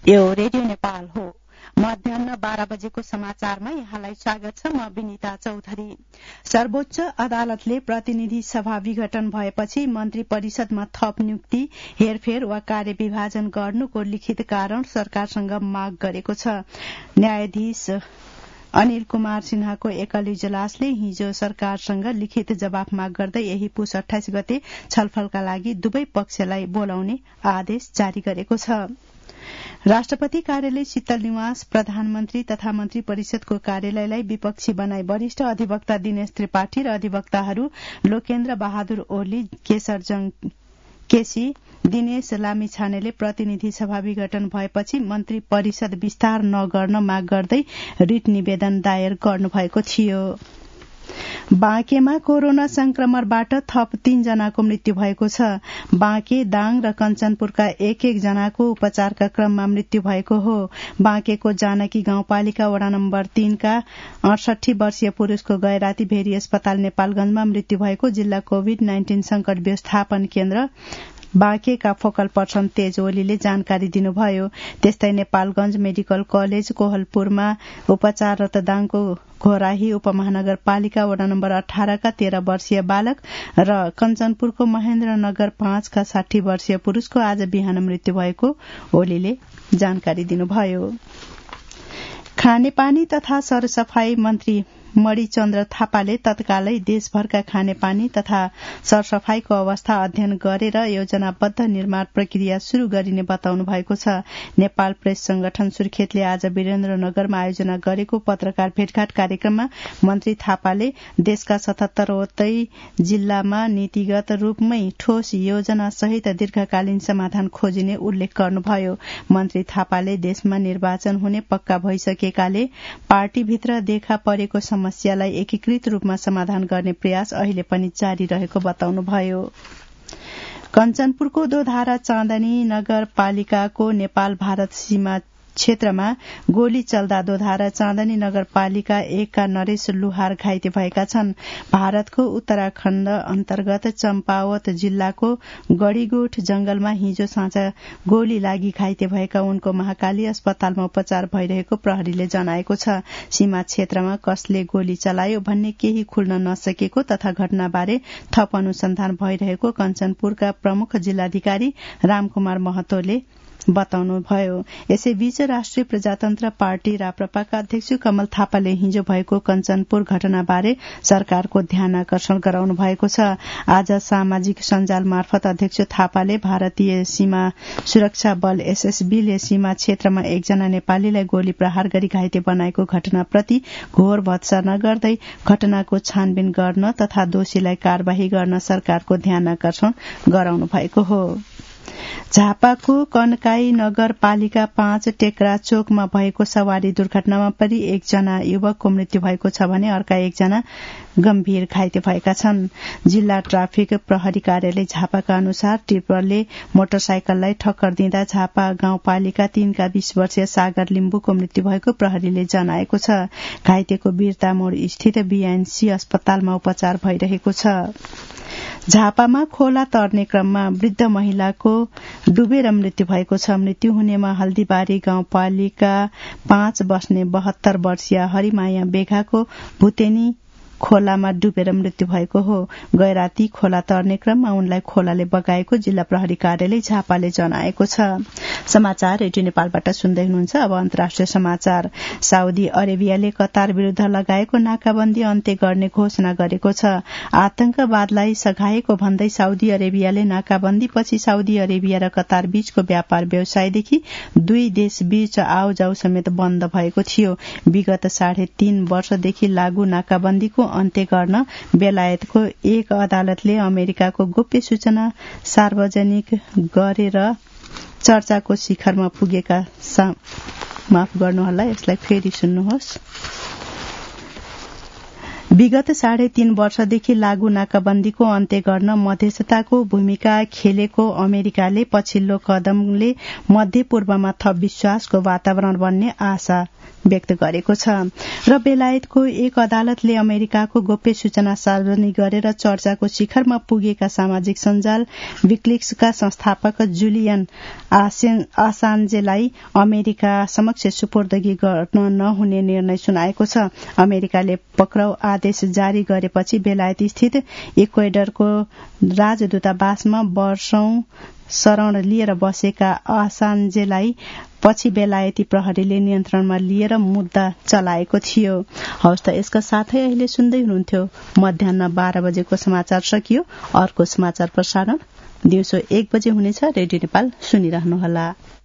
यो रेडियो नेपाल हो। मध्याह्न 12 बजेको समाचारमा यहाँलाई स्वागत छ। म विनिता चौधरी। सर्वोच्च अदालतले प्रतिनिधि सभा विघटन भएपछि मन्त्री परिषदमा थप नियुक्ति, हेरफेर वा कार्य विभाजन गर्नुको लिखित कारण सरकारसँग माग गरेको छ। न्यायाधीश अनिल कुमार सिन्हाको एकल इजलासले हिजो सरकारसँग लिखित जवाफ माग गर्दै यही पुस 28 गते छलफलका लागि दुवै पक्षलाई बोलाउने आदेश जारी गरेको छ। राष्ट्रपति कार्यालय शीतल निवास, प्रधानमन्त्री तथा मन्त्री परिषदको कार्यालयलाई विपक्षी बनाई वरिष्ठ अधिवक्ता दिनेश त्रिपाठी र अधिवक्ताहरू लोकेन्द्र बहादुर ओली, केशरजङ केसी, दिनेश लामिछानेले प्रतिनिधि सभा विघटन भएपछि मन्त्री परिषद विस्तार नगर्न माग गर्दै रिट निवेदन दायर गर्नुभएको थियो। बाँकेमा कोरोना संक्रमणबाट थप 3 जनाको मृत्यु भएको छ। बाँके, दाङ र कञ्चनपुरका एक जनाको उपचारका क्रममा मृत्यु भएको हो। बाँकेको जानकी गाउँपालिका वडा नम्बर 3 का 68 वर्षीय पुरूषको गैराती भेरी अस्पताल नेपालगंजमा मृत्यु भएको जिल्ला कोभिड-19 संकट व्यवस्थापन केन्द्र बाँकेका फोकल पर्सन तेज ओलीले जानकारी दिनुभयो। त्यस्तै नेपालगंज मेडिकल कलेज कोहलपुरमा उपचाररत दाङको घोराही उपमहानगरपालिका वडा नम्बर 18 का 13 वर्षीय बालक र कञ्चनपुरको महेन्द्रनगर 5 का 60 वर्षीय पुरूषको आज बिहान मृत्यु भएको ओलीले जानकारी दिनुभयो। खानेपानी तथा सरसफाई मन्त्री मणिचन्द्र थापाले तत्कालै देशभरका खानेपानी तथा सरसफाईको अवस्था अध्ययन गरेर योजनाबद्ध निर्माण प्रक्रिया शुरू गरिने बताउनु भएको छ। नेपाल प्रेस संगठन सुर्खेतले आज वीरेन्द्रनगरमा आयोजना गरेको पत्रकार भेटघाट कार्यक्रममा मन्त्री थापाले देशका 77वटै जिल्लामा नीतिगत रूपमै ठोस योजना सहित दीर्घकालीन समाधान खोजिने उल्लेख गर्नुभयो। मन्त्री थापाले देशमा निर्वाचन हुने पक्का भइसकेकाले पार्टीभित्र देखा परेको समस्यालाई एकीकृत रूपमा समाधान गर्ने प्रयास अहिले पनि जारी रहेको बताउनुभयो। कञ्चनपुरको दोधारा चाँदनी नगरपालिकाको नेपाल भारत सीमा क्षेत्रमा गोली चल्दा दोधारा चाँदनी नगरपालिका 1 का नरेश लुहार घाइते भएका छन्। भारतको उत्तराखण्ड अन्तर्गत चम्पावत जिल्लाको गढ़ीगोठ जंगलमा हिजो साँझ गोली लागि घाइते भएका उनको महाकाली अस्पतालमा उपचार भइरहेको प्रहरीले जनाएको छ। सीमा क्षेत्रमा कसले गोली चलायो भन्ने केही खुल्न नसकेको तथा घटनाबारे थप अनुसन्धान भइरहेको कञ्चनपुरका प्रमुख जिल्लाधिकारी रामकुमार महतोले बताउनुभयो। यसैबीच राष्ट्रिय प्रजातन्त्र पार्टी राप्रपाका अध्यक्ष कमल थापाले हिजो भएको कञ्चनपुर घटनाबारे सरकारको ध्यान आकर्षण गराउनु भएको छ। आज सामाजिक सञ्जाल मार्फत अध्यक्ष थापाले भारतीय सीमा सुरक्षा बल एसएसबीले सीमा क्षेत्रमा एकजना नेपालीलाई गोली प्रहार गरी घाइते बनाएको घटनाप्रति घोर भत्सना गर्दै घटनाको छानबिन गर्न तथा दोषीलाई कार्यवाही गर्न सरकारको ध्यान आकर्षण गराउनु भएको हो। झापाको कनकाई नगरपालिका 5 टेक्रा चोकमा भएको सवारी दुर्घटनामा पनि एकजना युवकको मृत्यु भएको छ भने अर्का एकजना गम्भीर घाइते भएका छन्। जिल्ला ट्राफिक प्रहरी कार्यालय झापाका अनुसार टिप्परले मोटरसाइकललाई ठक्कर दिँदा झापा गाउँपालिका 3 का 20 वर्षीय सागर लिम्बुको मृत्यु भएको प्रहरीले जनाएको छ। घाइतेको वीरता मोड स्थित बीएनसी अस्पतालमा उपचार भइरहेको छ। झापामा खोला तर्ने क्रममा वृद्ध महिलाको डुबेर मृत्यु भएको छ। मृत्यु हुनेमा हल्दीबारी गाउँपालिका 5 बस्ने 72 वर्षीय हरिमाया बेघाको भुतेनी खोलामा डुबेर मृत्यु भएको हो। गैराती खोला तर्ने क्रममा उनलाई खोलाले बगाएको जिल्ला प्रहरी कार्यालय झापाले जनाएको छ। समाचार रेडियो नेपालबाट सुन्दै हुनुहुन्छ। अब अन्तर्राष्ट्रिय समाचार। साउदी अरेबियाले कतार विरूद्ध लगाएको नाकाबन्दी अन्त्य गर्ने घोषणा गरेको छ। आतंकवादलाई सघाएको भन्दै साउदी अरेबियाले नाकाबन्दीपछि साउदी अरेबिया र कतार बीचको व्यापार व्यवसायदेखि दुई देशबीच आउजाउ समेत बन्द भएको थियो। विगत 3.5 वर्षदेखि लागू नाकाबन्दीको अन्त्य गर्न बेलायतको एक अदालतले अमेरिकाको गोप्य सूचना सार्वजनिक गरेर चर्चाको शिखरमा पुगेका माफ गर्नुहोला, यसलाई फेरि सुन्नुहोस्। विगत 3.5 वर्षदेखि लागू नाकाबन्दीको अन्त्य गर्न मध्यस्थताको भूमिका खेलेको अमेरिकाले पछिल्लो कदमले मध्य पूर्वमा थप विश्वासको वातावरण बन्ने आशा व्यक्त गरेको छ। र बेलायतको एक अदालतले अमेरिकाको गोप्य सूचना सार्वजनिक गरेर चर्चाको शिखरमा पुगेका सामाजिक सञ्जाल विकिलिक्सका संस्थापक जुलियन असान्जेलाई अमेरिका समक्ष सुपुर्दगी गर्न नहुने निर्णय सुनाएको छ। अमेरिकाले पक्राउ आदेश जारी गरेपछि बेलायत स्थित इक्वेडरको राजदूतावासमा वर्षौं शरण लिएर बसेका असान्जेलाई पछि बेलायती प्रहरीले नियन्त्रणमा लिएर मुद्दा चलाएको थियो। हवस् त यसका साथै अहिले सुन्दै हुनुहुन्थ्यो मध्याह्न 12 बजेको समाचार सकियो। अर्को समाचार प्रसारण दिउँसो 1 बजे हुनेछ। रेडियो नेपाल सुनिरहनुहोला।